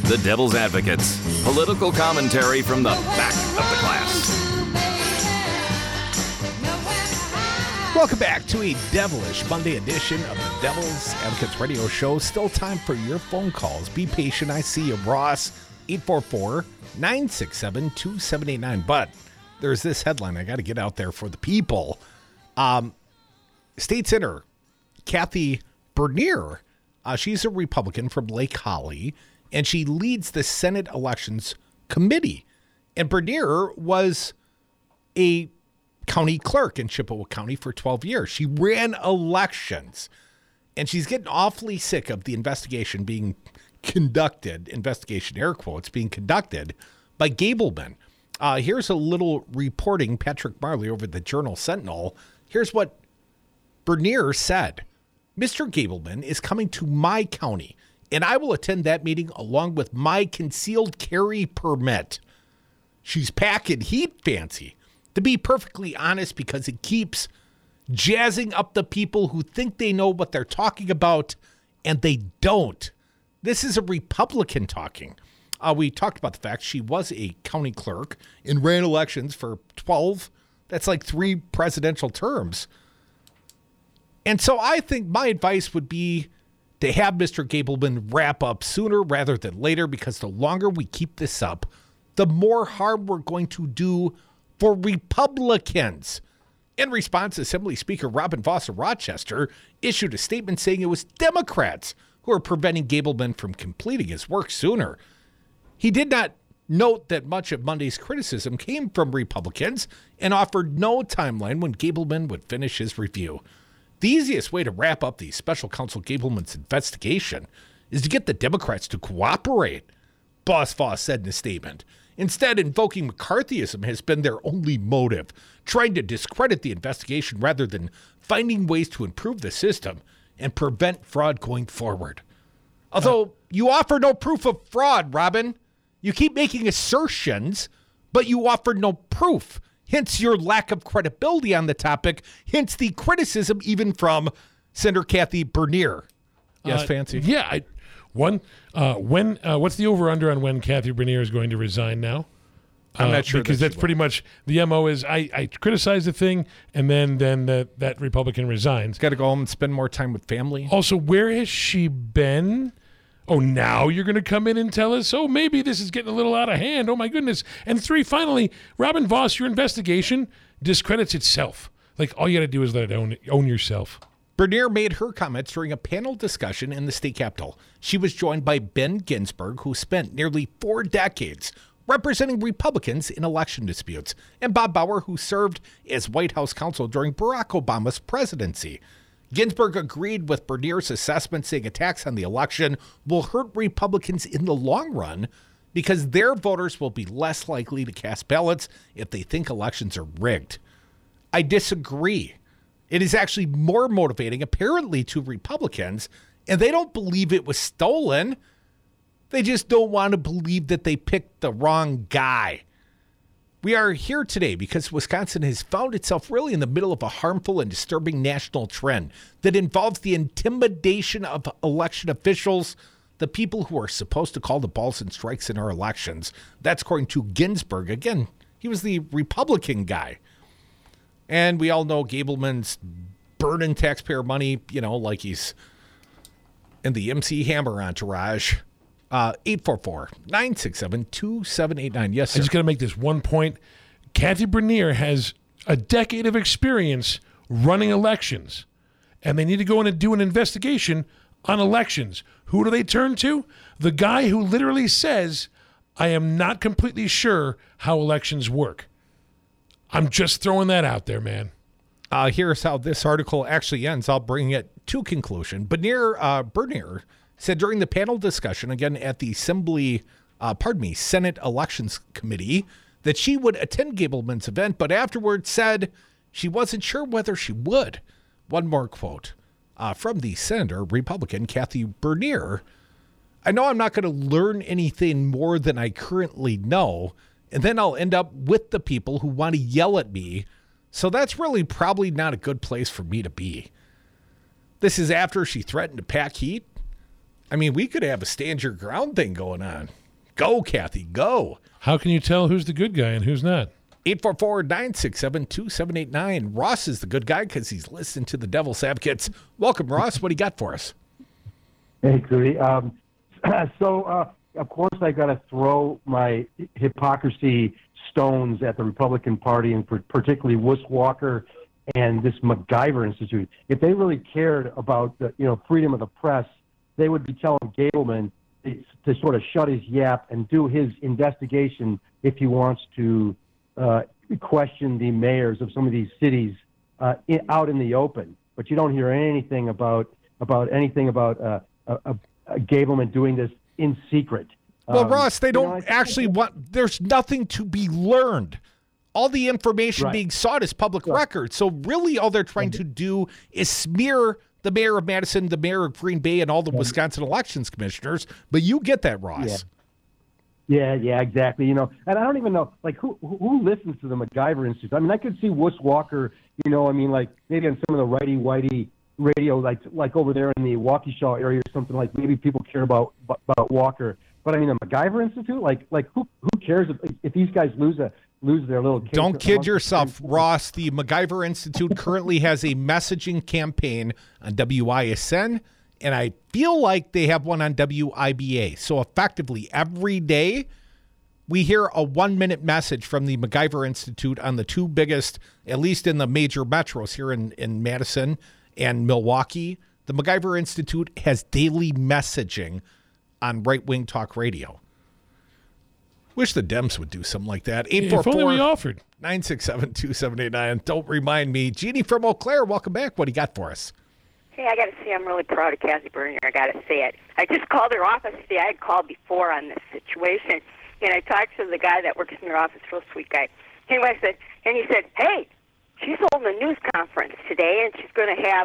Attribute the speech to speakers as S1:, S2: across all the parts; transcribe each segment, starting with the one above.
S1: The Devil's Advocates. Political commentary from the back of the class.
S2: Welcome back to a devilish Monday edition of the Devil's Advocates radio show. Still time for your phone calls. Be patient. I see you, Ross, 844-967-2789. But there's this headline I got to get out there for the people. State Senator Kathy Bernier, she's a Republican from Lake Holly, and she leads the Senate Elections Committee. And Bernier was a county clerk in Chippewa County for 12 years. She ran elections, and she's getting awfully sick of the investigation being conducted, investigation air quotes, being conducted by Gableman. Here's a little reporting, Patrick Marley over the Journal Sentinel. Here's what Bernier said. Mr. Gableman is coming to my county, and I will attend that meeting along with my concealed carry permit. She's packing heat fancy, to be perfectly honest, because it keeps jazzing up the people who think they know what they're talking about, and they don't. This is a Republican talking. We talked about the fact she was a county clerk and ran elections for 12. That's like 3 presidential terms. And so I think my advice would be to have Mr. Gableman wrap up sooner rather than later, because the longer we keep this up, the more harm we're going to do for Republicans. In response, Assembly Speaker Robin Vos of Rochester issued a statement saying it was Democrats who are preventing Gableman from completing his work sooner. He did not note that much of Monday's criticism came from Republicans and offered no timeline when Gableman would finish his review. The easiest way to wrap up the special counsel Gableman's investigation is to get the Democrats to cooperate, Boss Voss said in a statement. Instead, invoking McCarthyism has been their only motive, trying to discredit the investigation rather than finding ways to improve the system and prevent fraud going forward. Although you offer no proof of fraud, Robin. You keep making assertions, but you offer no proof. Hence your lack of credibility on the topic. Hence the criticism even from Senator Kathy Bernier. Yes, Fancy?
S3: Yeah. What's the over-under on when Kathy Bernier is going to resign now?
S2: I'm not sure.
S3: Because that's pretty much the MO is I criticize the thing, and then that Republican resigns.
S2: Got to go home and spend more time with family.
S3: Also, where has she been? Oh, now you're going to come in and tell us, oh, maybe this is getting a little out of hand. Oh, my goodness. And 3, finally, Robin Vos, your investigation discredits itself. Like, all you got to do is let it own yourself.
S2: Bernier made her comments during a panel discussion in the state capitol. She was joined by Ben Ginsburg, who spent nearly 4 decades representing Republicans in election disputes, and Bob Bauer, who served as White House counsel during Barack Obama's presidency. Ginsburg agreed with Bernier's assessment, saying attacks on the election will hurt Republicans in the long run because their voters will be less likely to cast ballots if they think elections are rigged. I disagree. It is actually more motivating, apparently, to Republicans, and they don't believe it was stolen. They just don't want to believe that they picked the wrong guy. We are here today because Wisconsin has found itself really in the middle of a harmful and disturbing national trend that involves the intimidation of election officials, the people who are supposed to call the balls and strikes in our elections. That's according to Ginsburg. Again, he was the Republican guy. And we all know Gableman's burning taxpayer money, like he's in the MC Hammer entourage. 844-967-2789. Yes, sir.
S3: I just got to make this one point. Kathy Bernier has a decade of experience running elections, and they need to go in and do an investigation on elections. Who do they turn to? The guy who literally says, I am not completely sure how elections work. I'm just throwing that out there, man.
S2: Here's how this article actually ends. I'll bring it to conclusion. Bernier said during the panel discussion, again at the Senate Elections Committee, that she would attend Gableman's event, but afterwards said she wasn't sure whether she would. One more quote from the Senator, Republican Kathy Bernier. I know I'm not going to learn anything more than I currently know, and then I'll end up with the people who want to yell at me. So that's really probably not a good place for me to be. This is after she threatened to pack heat. I mean, we could have a stand your ground thing going on. Go, Kathy, go.
S3: How can you tell who's the good guy and who's not?
S2: 844-967-2789. Ross is the good guy because he's listening to the Devil's Advocates. Welcome, Ross. What do you got for us?
S4: Hey, Cootie. Of course, I got to throw my hypocrisy stones at the Republican Party, and particularly Wuss Walker and this MacGyver Institute. If they really cared about the, freedom of the press, they would be telling Gableman to sort of shut his yap and do his investigation if he wants to question the mayors of some of these cities out in the open. But you don't hear anything about Gableman doing this in secret.
S2: Well, Ross, they don't actually want. There's nothing to be learned. All the information being sought is public record. So really, all they're trying to do is smear the mayor of Madison, the mayor of Green Bay, and all the Wisconsin elections commissioners. But you get that, Ross.
S4: Yeah, exactly. And I don't even know, who listens to the MacGyver Institute. I mean, I could see Wuss Walker, maybe on some of the righty-whitey radio, like over there in the Waukesha area or something, maybe people care about Walker. But I mean, the MacGyver Institute, who cares if these guys lose their little case?
S2: Don't kid yourself, Ross. The MacGyver Institute currently has a messaging campaign on WISN, and I feel like they have one on WIBA. So effectively, every day we hear a 1-minute message from the MacGyver Institute on the two biggest, at least in the major metros here in Madison and Milwaukee. The MacGyver Institute has daily messaging on right-wing talk radio. Wish the Dems would do something like that. 844
S3: If only we offered.
S2: 967-2789. Don't remind me. Jeannie from Eau Claire, welcome back. What do you got for us?
S5: Hey, I got to say I'm really proud of Kathy Bernier. I got to say it. I just called her office today. I had called before on this situation, and I talked to the guy that works in her office, real sweet guy. Anyway, he said, hey, she's holding a news conference today, and she's going to have,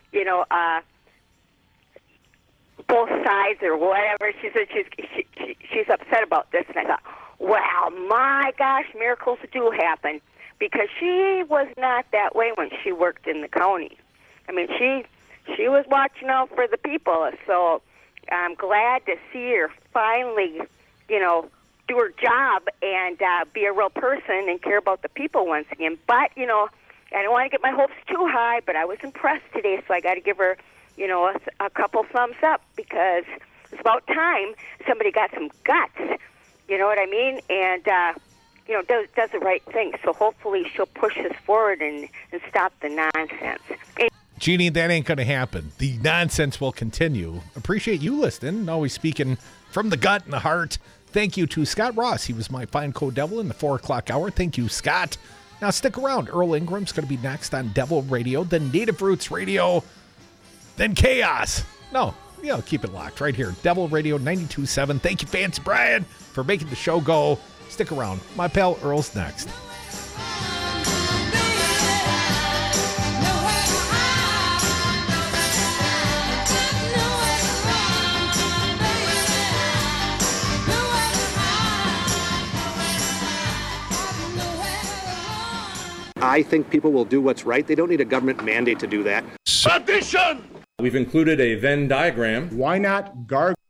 S5: both sides or whatever. She said she's upset about this, and I thought, wow, my gosh, miracles do happen, because she was not that way when she worked in the county. I mean, she was watching out for the people, so I'm glad to see her finally, do her job and be a real person and care about the people once again. But, I don't want to get my hopes too high, but I was impressed today, so I got to give her a couple thumbs up, because it's about time somebody got some guts, you know what I mean, and, does the right thing. So hopefully she'll push this forward and stop the nonsense.
S2: Jeannie, that ain't going to happen. The nonsense will continue. Appreciate you listening, always speaking from the gut and the heart. Thank you to Scott Ross. He was my fine co-devil in the 4 o'clock hour. Thank you, Scott. Now stick around. Earl Ingram's going to be next on Devil Radio, then Native Roots Radio, then Chaos. No, keep it locked right here. Devil Radio 92.7. Thank you, Fancy Brian, for making the show go. Stick around. My pal Earl's next.
S6: I think people will do what's right. They don't need a government mandate to do that.
S7: Addition! We've included a Venn diagram.
S8: Why not gargle?